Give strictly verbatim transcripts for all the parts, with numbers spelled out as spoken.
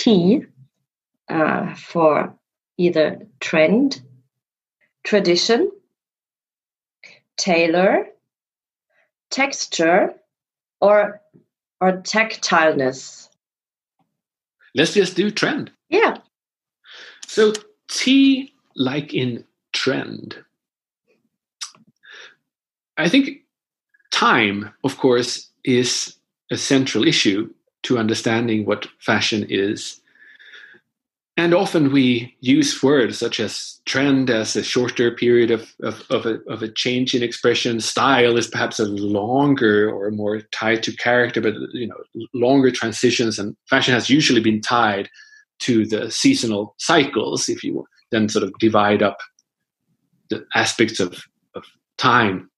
T uh, for either trend, tradition, tailor, texture, or or tactileness. Let's just do trend. Yeah. So T, like in trend. I think time, of course, is a central issue to understanding what fashion is. And often we use words such as trend as a shorter period of, of, of, a, of a change in expression. Style is perhaps a longer or more tied to character, but you know, longer transitions. And fashion has usually been tied to the seasonal cycles, if you then sort of divide up the aspects of, of time.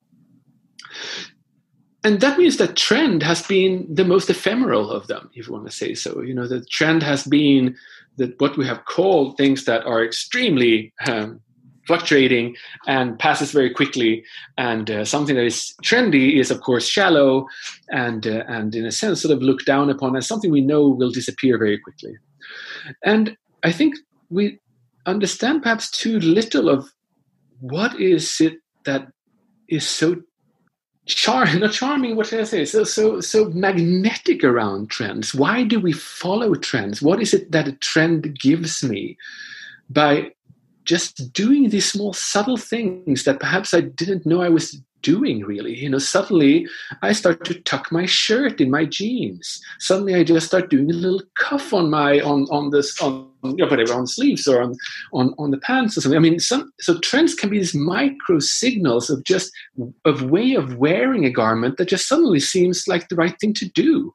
And that means that trend has been the most ephemeral of them, if you want to say so. You know, the trend has been that what we have called things that are extremely um, fluctuating and passes very quickly. And uh, something that is trendy is, of course, shallow and, uh, and in a sense, sort of looked down upon as something we know will disappear very quickly. And I think we understand perhaps too little of what is it that is so Char- not charming, what should I say? So, so, so magnetic around trends. Why do we follow trends? What is it that a trend gives me by just doing these small subtle things that perhaps I didn't know I was doing really? You know, suddenly I start to tuck my shirt in my jeans. Suddenly I just start doing a little cuff on my, on, on this, on, you know, whatever, on sleeves or on, on, on the pants or something. I mean, some, so trends can be these micro signals of just, of way of wearing a garment that just suddenly seems like the right thing to do.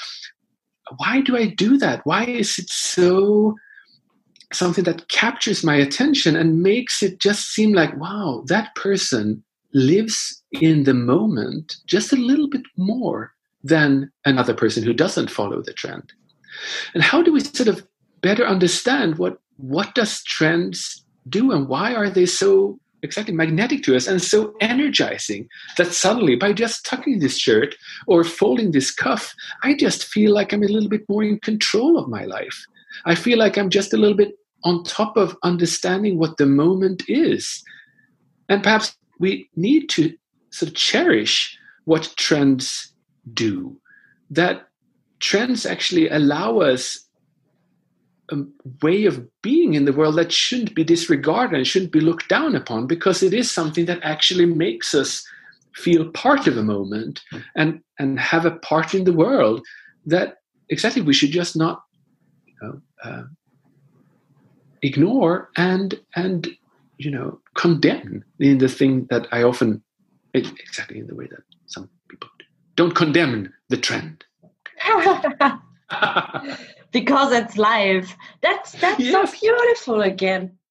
Why do I do that? Why is it so something that captures my attention and makes it just seem like, wow, that person lives in the moment just a little bit more than another person who doesn't follow the trend? And how do we sort of better understand what what does trends do and why are they so exactly magnetic to us and so energizing that suddenly by just tucking this shirt or folding this cuff, I just feel like I'm a little bit more in control of my life. I feel like I'm just a little bit on top of understanding what the moment is. And perhaps we need to sort of cherish what trends do. That trends actually allow us a way of being in the world that shouldn't be disregarded and shouldn't be looked down upon, because it is something that actually makes us feel part of a moment and, and have a part in the world that exactly we should just not, you know, uh, ignore and and you know condemn in the thing that I often exactly in the way that some people do. Don't condemn the trend. Because it's life. That's that's Yes. so beautiful again.